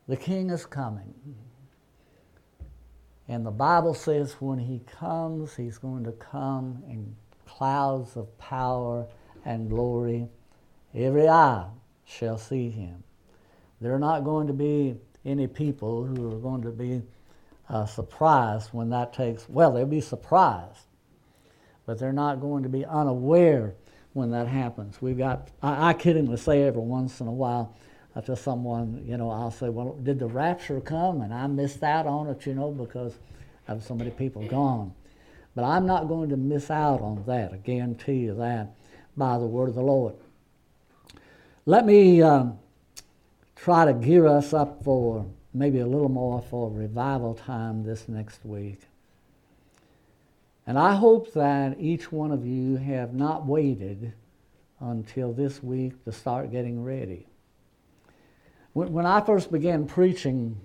The King is coming. And the Bible says when he comes, he's going to come in clouds of power and glory. Every eye shall see him. There are not going to be any people who are going to be surprised when that takes, well, they'll be surprised, but they're not going to be unaware when that happens. We've got, I kiddingly say every once in a while to someone, I'll say, well, did the rapture come and I missed out on it, because of so many people gone. But I'm not going to miss out on that, I guarantee you that, by the word of the Lord. Let me try to gear us up for maybe a little more for revival time this next week. And I hope that each one of you have not waited until this week to start getting ready. When I first began preaching,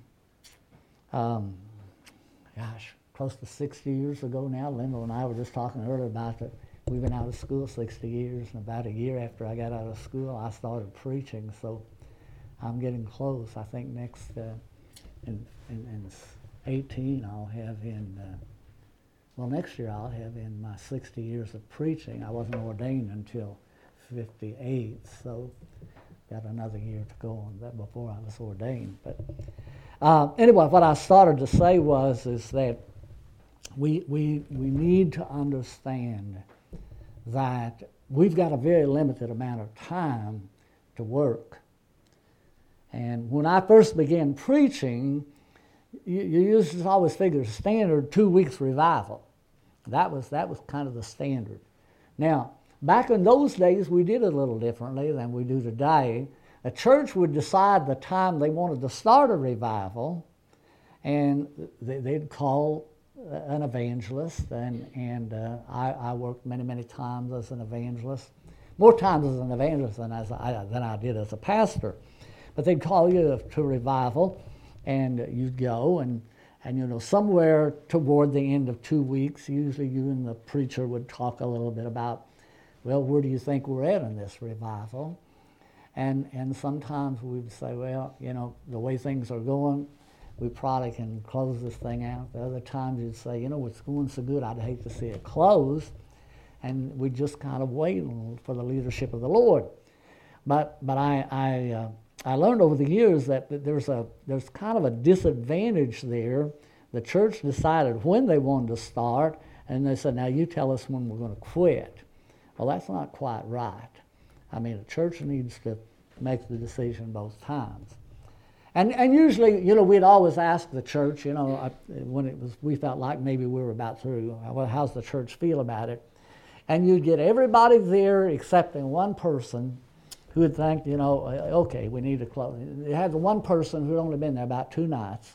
close to 60 years ago now, Linda and I were just talking earlier about that. We've been out of school 60 years, and about a year after I got out of school, I started preaching. So I'm getting close. I think next in 18, I'll have next year I'll have in my 60 years of preaching. I wasn't ordained until 58, so got another year to go on that before I was ordained. But anyway, what I started to say is that we need to understand that we've got a very limited amount of time to work. And when I first began preaching, you used to always figure standard 2 weeks revival. That was kind of the standard. Now, back in those days, we did it a little differently than we do today. A church would decide the time they wanted to start a revival, and they'd call an evangelist, and I worked many times as an evangelist, more times as an evangelist than I did as a pastor. But they'd call you to revival, and you'd go, and somewhere toward the end of 2 weeks, usually you and the preacher would talk a little bit about, well, where do you think we're at in this revival? And sometimes we would say, well, the way things are going, we probably can close this thing out. The other times you'd say, it's going so good, I'd hate to see it close. And we just kind of wait for the leadership of the Lord. But I learned over the years that there's kind of a disadvantage there. The church decided when they wanted to start, and they said, now you tell us when we're going to quit. Well, that's not quite right. I mean, a church needs to make the decision both times. And usually, we'd always ask the church, when we felt like maybe we were about through, well, how's the church feel about it? And you'd get everybody there excepting one person who would think, okay, we need to close. You had the one person who'd only been there about 2 nights.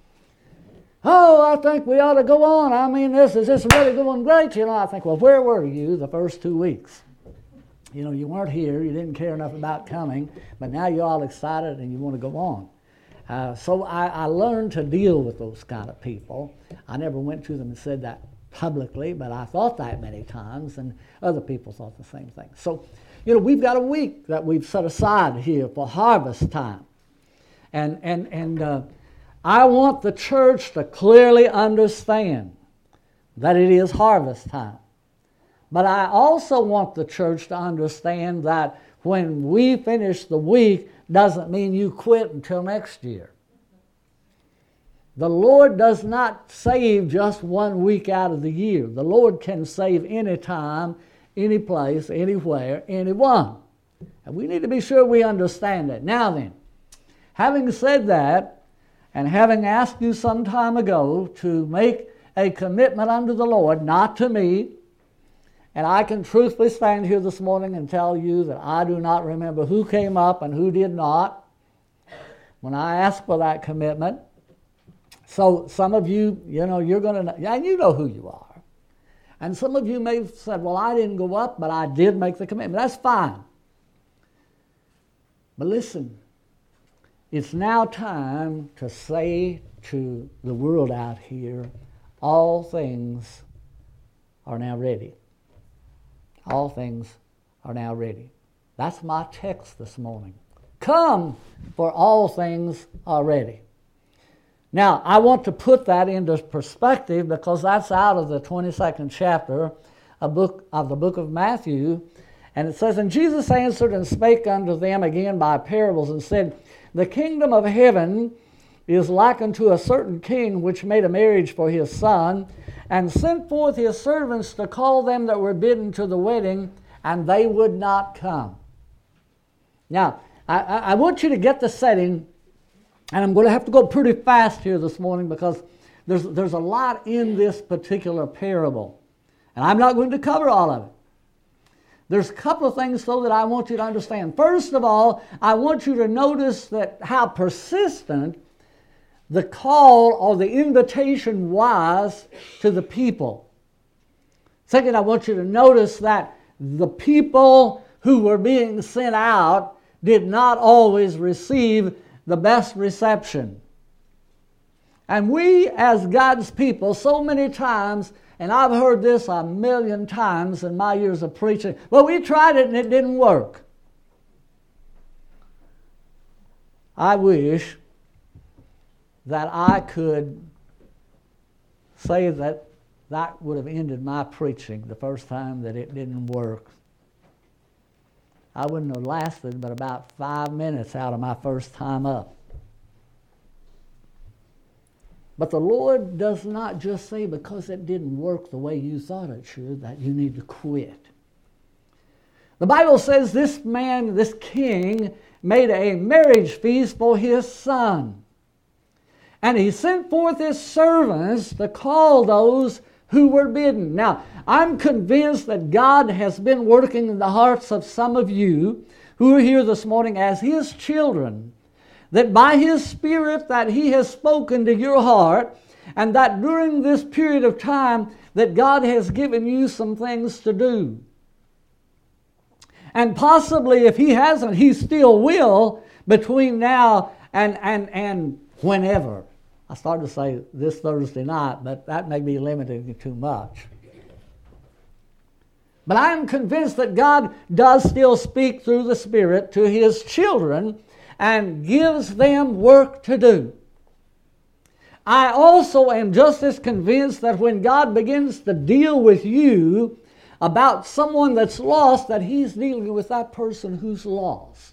Oh, I think we ought to go on. I mean, this is really going great. I think, well, where were you the first 2 weeks? You weren't here. You didn't care enough about coming, but now you're all excited and you want to go on. So I learned to deal with those kind of people. I never went to them and said that publicly, but I thought that many times, and other people thought the same thing. So, we've got a week that we've set aside here for harvest time. And I want the church to clearly understand that it is harvest time. But I also want the church to understand that when we finish the week doesn't mean you quit until next year. The Lord does not save just 1 week out of the year. The Lord can save any time, any place, anywhere, anyone. And we need to be sure we understand that. Now then, having said that, and having asked you some time ago to make a commitment unto the Lord, not to me, and I can truthfully stand here this morning and tell you that I do not remember who came up and who did not when I asked for that commitment. So some of you, you're going to, and you know who you are. And some of you may have said, well, I didn't go up, but I did make the commitment. That's fine. But listen, it's now time to say to the world out here, all things are now ready. All things are now ready. That's my text this morning. Come, for all things are ready. Now, I want to put that into perspective because that's out of the 22nd chapter of the book of Matthew. And it says, And Jesus answered and spake unto them again by parables, and said, The kingdom of heaven is like unto a certain king which made a marriage for his son, and sent forth his servants to call them that were bidden to the wedding, and they would not come. Now, I want you to get the setting, and I'm going to have to go pretty fast here this morning because there's a lot in this particular parable. And I'm not going to cover all of it. There's a couple of things, though, that I want you to understand. First of all, I want you to notice that how persistent the call or the invitation was to the people. Second, I want you to notice that the people who were being sent out did not always receive the best reception. And we as God's people, so many times, and I've heard this a million times in my years of preaching, well, we tried it and it didn't work. I wish that I could say that that would have ended my preaching the first time that it didn't work. I wouldn't have lasted but about 5 minutes out of my first time up. But the Lord does not just say because it didn't work the way you thought it should that you need to quit. The Bible says this man, this king, made a marriage feast for his son. And he sent forth his servants to call those who were bidden. Now, I'm convinced that God has been working in the hearts of some of you who are here this morning as His children, that by His Spirit that He has spoken to your heart, and that during this period of time that God has given you some things to do. And possibly if He hasn't, He still will between now and whenever. I started to say this Thursday night, but that may be limiting it too much. But I am convinced that God does still speak through the Spirit to His children and gives them work to do. I also am just as convinced that when God begins to deal with you about someone that's lost, that He's dealing with that person who's lost.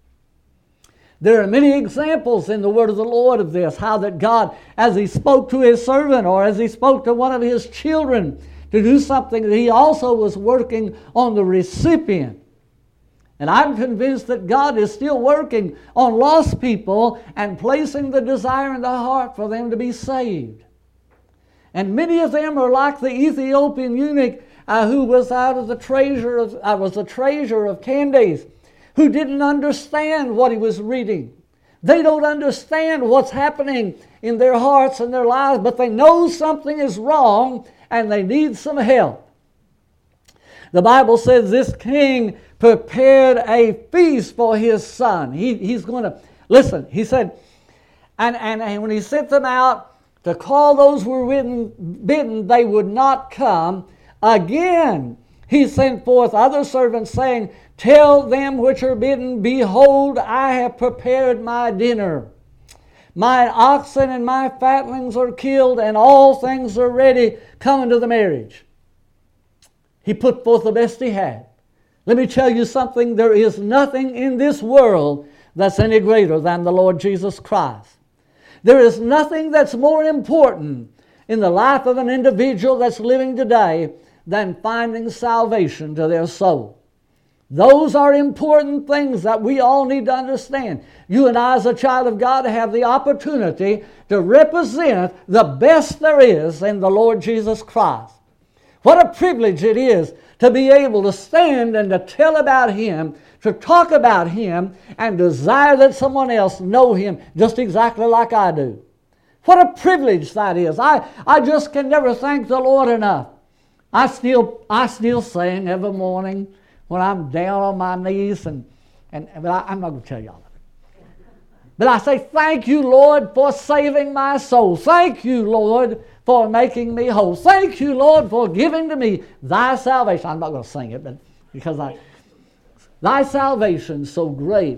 There are many examples in the Word of the Lord of this, how that God, as He spoke to His servant or as He spoke to one of His children to do something, that He also was working on the recipient. And I'm convinced that God is still working on lost people and placing the desire in the heart for them to be saved. And many of them are like the Ethiopian eunuch who was the treasurer of Candace, who didn't understand what he was reading. They don't understand what's happening in their hearts and their lives, but they know something is wrong and they need some help. The Bible says this king prepared a feast for his son. He's going to, listen, he said, and when he sent them out to call those who were bidden, they would not come. Again, he sent forth other servants, saying, Tell them which are bidden, Behold, I have prepared my dinner. Mine oxen and my fatlings are killed, and all things are ready. Come unto the marriage. He put forth the best he had. Let me tell you something. There is nothing in this world that's any greater than the Lord Jesus Christ. There is nothing that's more important in the life of an individual that's living today than finding salvation to their soul. Those are important things that we all need to understand. You and I as a child of God have the opportunity to represent the best there is in the Lord Jesus Christ. What a privilege it is to be able to stand and to tell about Him, to talk about Him, and desire that someone else know Him just exactly like I do. What a privilege that is. I just can never thank the Lord enough. I still sing every morning when I'm down on my knees, but I'm not going to tell you all of it. But I say, thank you, Lord, for saving my soul. Thank you, Lord, for making me whole. Thank you, Lord, for giving to me thy salvation. I'm not going to sing it, but because thy salvation so great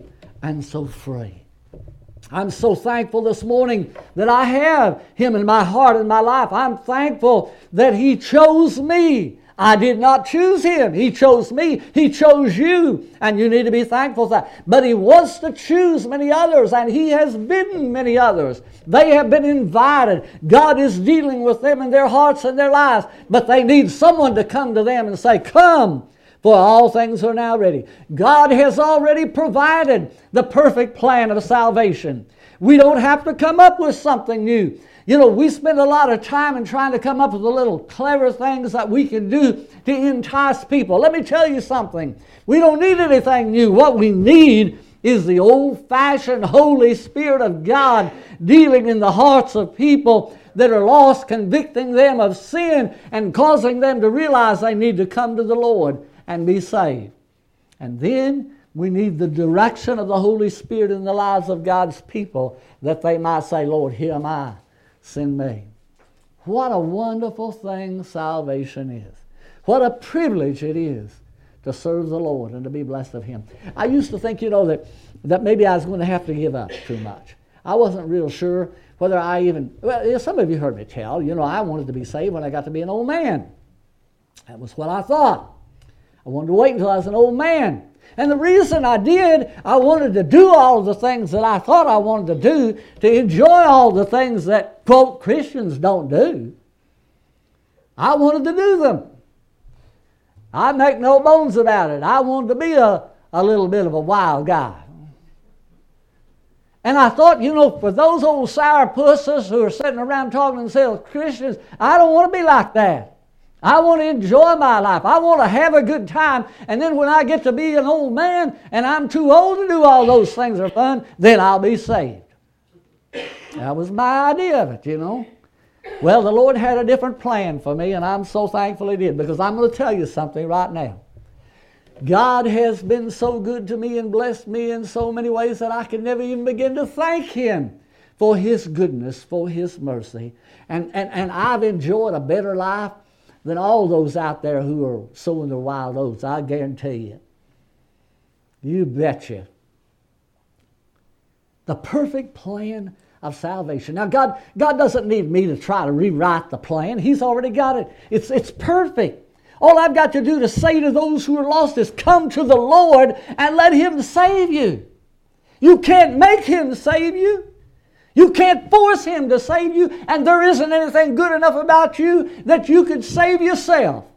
and so free. I'm so thankful this morning that I have Him in my heart and my life. I'm thankful that He chose me. I did not choose Him. He chose me. He chose you. And you need to be thankful for that. But He wants to choose many others, and He has bidden many others. They have been invited. God is dealing with them in their hearts and their lives. But they need someone to come to them and say, "Come, for all things are now ready." God has already provided the perfect plan of salvation. We don't have to come up with something new. You know, we spend a lot of time in trying to come up with the little clever things that we can do to entice people. Let me tell you something. We don't need anything new. What we need is the old-fashioned Holy Spirit of God dealing in the hearts of people that are lost, convicting them of sin and causing them to realize they need to come to the Lord and be saved. And then we need the direction of the Holy Spirit in the lives of God's people, that they might say, "Lord, here am I, send me." What a wonderful thing salvation is. What a privilege it is to serve the Lord and to be blessed of Him. I used to think, that maybe I was going to have to give up too much. I wasn't real sure whether I even, well, some of you heard me tell, I wanted to be saved when I got to be an old man. That was what I thought. I wanted to wait until I was an old man. And the reason I did, I wanted to do all the things that I thought I wanted to do, to enjoy all the things that, quote, Christians don't do. I wanted to do them. I make no bones about it. I wanted to be a little bit of a wild guy. And I thought, for those old sourpusses who are sitting around talking themselves Christians, I don't want to be like that. I want to enjoy my life. I want to have a good time. And then when I get to be an old man and I'm too old to do all those things are fun, then I'll be saved. That was my idea of it, Well, the Lord had a different plan for me, and I'm so thankful He did, because I'm going to tell you something right now. God has been so good to me and blessed me in so many ways that I can never even begin to thank Him for His goodness, for His mercy. And I've enjoyed a better life than all those out there who are sowing their wild oats. I guarantee you. You betcha. The perfect plan of salvation. Now, God doesn't need me to try to rewrite the plan. He's already got it. It's perfect. All I've got to do to say to those who are lost is, "Come to the Lord and let Him save you." You can't make Him save you. You can't force Him to save you, and there isn't anything good enough about you that you could save yourself.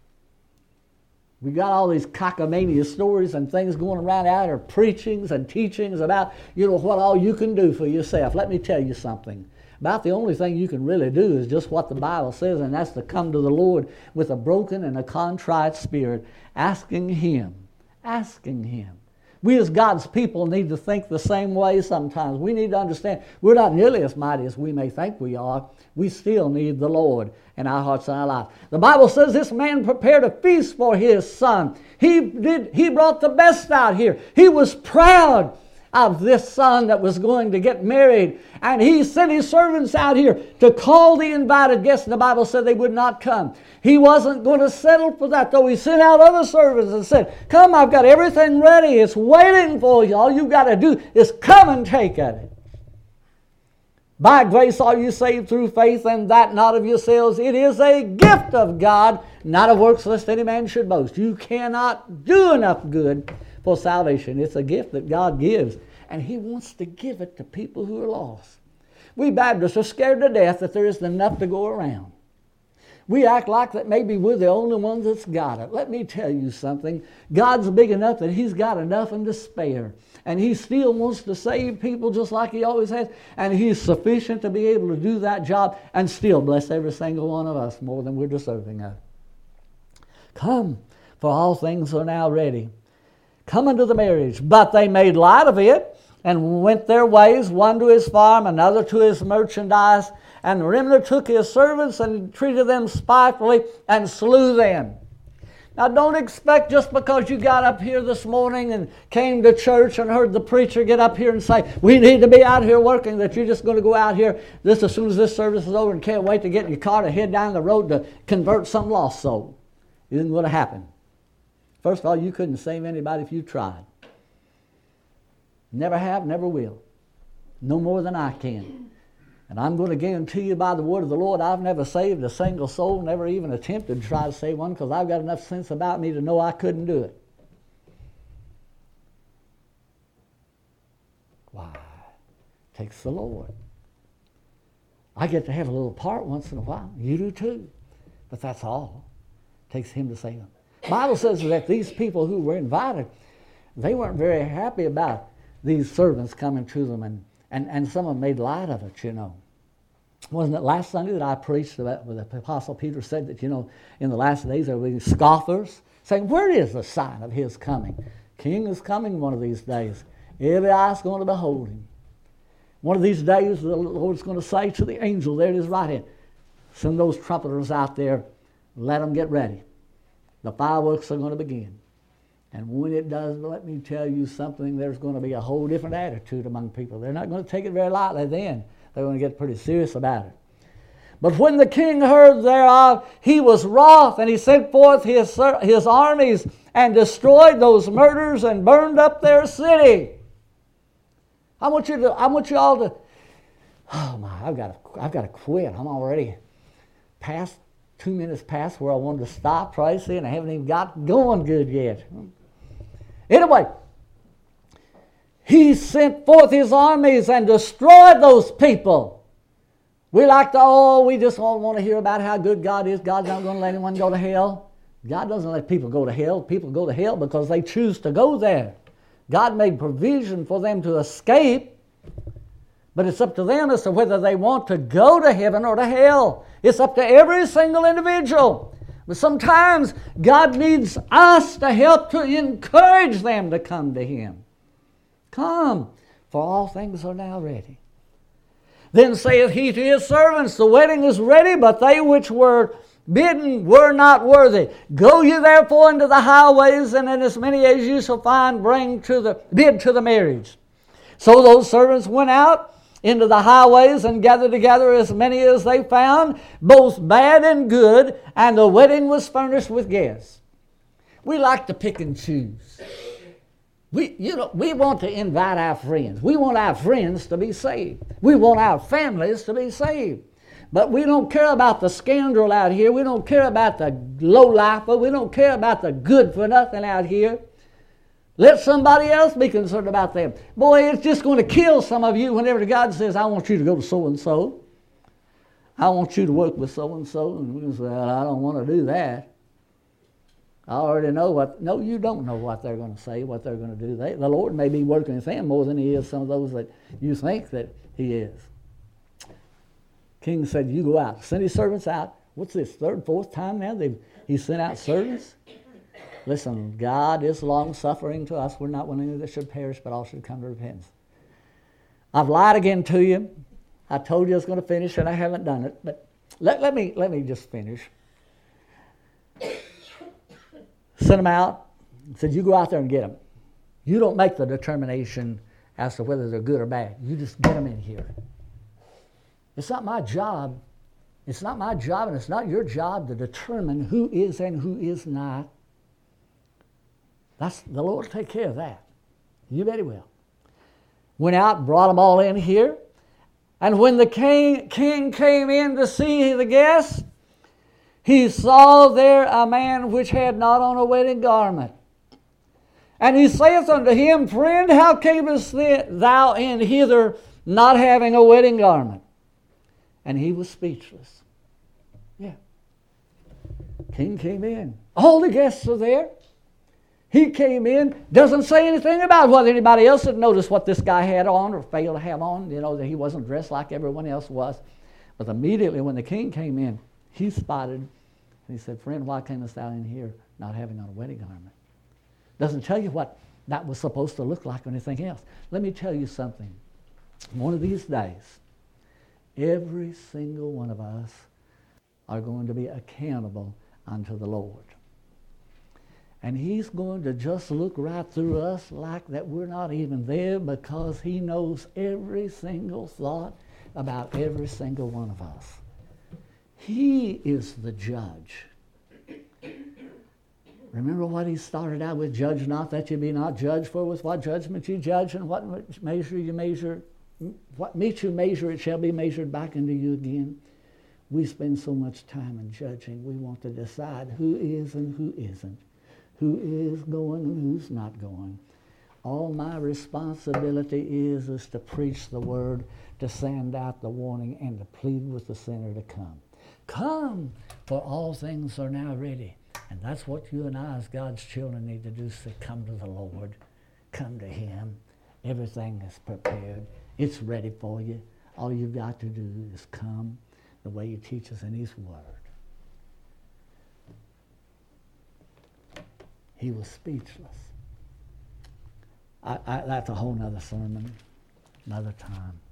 We got all these cockamamie stories and things going around out there, preachings and teachings about, what all you can do for yourself. Let me tell you something. About the only thing you can really do is just what the Bible says, and that's to come to the Lord with a broken and a contrite spirit, asking Him. We as God's people need to think the same way sometimes. We need to understand we're not nearly as mighty as we may think we are. We still need the Lord in our hearts and our lives. The Bible says this man prepared a feast for his son. He brought the best out here. He was proud of this son that was going to get married. And he sent his servants out here to call the invited guests. And the Bible said they would not come. He wasn't going to settle for that, though. He sent out other servants and said, "Come, I've got everything ready. It's waiting for you. All you've got to do is come and take of it. By grace are you saved through faith, and that not of yourselves. It is a gift of God, not of works, lest any man should boast." You cannot do enough good for salvation. It's a gift that God gives, and He wants to give it to people who are lost. We Baptists are scared to death that there isn't enough to go around. We act like that maybe we're the only ones that's got it. Let me tell you something. God's big enough that He's got enough and to spare. And He still wants to save people just like He always has. And He's sufficient to be able to do that job and still bless every single one of us more than we're deserving of. Come, for all things are now ready. Come unto the marriage. But they made light of it and went their ways, one to his farm, another to his merchandise. And Rimner took his servants and treated them spitefully and slew them. Now don't expect just because you got up here this morning and came to church and heard the preacher get up here and say, "We need to be out here working," that you're just going to go out here just as soon as this service is over and can't wait to get in your car to head down the road to convert some lost soul. It isn't going to happen. First of all, you couldn't save anybody if you tried. Never have, never will. No more than I can. And I'm going to guarantee you by the word of the Lord, I've never saved a single soul, never even attempted to try to save one, because I've got enough sense about me to know I couldn't do it. Why? It takes the Lord. I get to have a little part once in a while. You do too. But that's all. It takes Him to save them. The Bible says that these people who were invited, they weren't very happy about these servants coming to them, and some of them made light of it, you know. Wasn't it last Sunday that I preached about where the Apostle Peter said that, you know, in the last days there will be scoffers saying, where is the sign of His coming? King is coming one of these days. Every eye's going to behold Him. One of these days the Lord's going to say to the angel there at His right hand, send those trumpeters out there, let them get ready. The fireworks are going to begin. And when it does, let me tell you something, there's going to be a whole different attitude among people. They're not going to take it very lightly then. They're going to get pretty serious about it. But when the king heard thereof, he was wroth, and he sent forth his armies and destroyed those murderers and burned up their city. I want you all to, oh my, I've got to quit. I'm already past 2 minutes past where I wanted to stop, Tracy, and I haven't even got going good yet. Anyway, he sent forth his armies and destroyed those people. We just all want to hear about how good God is. God's not going to let anyone go to hell. God doesn't let people go to hell. People go to hell because they choose to go there. God made provision for them to escape, but it's up to them as to whether they want to go to heaven or to hell. It's up to every single individual. But sometimes God needs us to help to encourage them to come to Him. Come, for all things are now ready. Then saith He to His servants, the wedding is ready, but they which were bidden were not worthy. Go ye therefore into the highways, and in as many as you shall find, bid to the marriage. So those servants went out into the highways and gathered together as many as they found, both bad and good, and the wedding was furnished with guests. We like to pick and choose. We want to invite our friends. We want our friends to be saved. We want our families to be saved. But we don't care about the scoundrel out here. We don't care about the lowlifer. We don't care about the good-for-nothing out here. Let somebody else be concerned about them. Boy, it's just going to kill some of you whenever God says, I want you to go to so-and-so. I want you to work with so-and-so. And we can say, well, I don't want to do that. I already know what. No, you don't know what they're going to say, what they're going to do. The Lord may be working with them more than He is some of those that you think that He is. King said, you go out. Send His servants out. What's this, third, fourth time now He sent out servants? Listen, God is long-suffering to us. We're not willing that should perish, but all should come to repentance. I've lied again to you. I told you I was going to finish, and I haven't done it. But let me just finish. Sent them out. Said, you go out there and get them. You don't make the determination as to whether they're good or bad. You just get them in here. It's not my job. It's not my job, and it's not your job to determine who is and who is not. The Lord will take care of that. You bet He will. Went out, brought them all in here. And when the king came in to see the guests, he saw there a man which had not on a wedding garment. And he saith unto him, Friend, how camest thou in hither not having a wedding garment? And he was speechless. Yeah. King came in. All the guests are there. He came in, doesn't say anything about whether anybody else had noticed what this guy had on or failed to have on, that he wasn't dressed like everyone else was. But immediately when the king came in, he spotted, and he said, Friend, why camest thou in here not having on a wedding garment? Doesn't tell you what that was supposed to look like or anything else. Let me tell you something. One of these days, every single one of us are going to be accountable unto the Lord. And He's going to just look right through us like that we're not even there, because He knows every single thought about every single one of us. He is the judge. Remember what he started out with, judge not that you be not judged, for with what judgment you judge and what measure you measure, what meet you measure, it shall be measured back into you again. We spend so much time in judging. We want to decide who is and who isn't, who is going and who's not going. All my responsibility is to preach the word, to send out the warning, and to plead with the sinner to come. Come, for all things are now ready. And that's what you and I as God's children need to do, is to come to the Lord. Come to him. Everything is prepared. It's ready for you. All you've got to do is come the way he teaches in his word. He was speechless. That's a whole nother sermon, another time.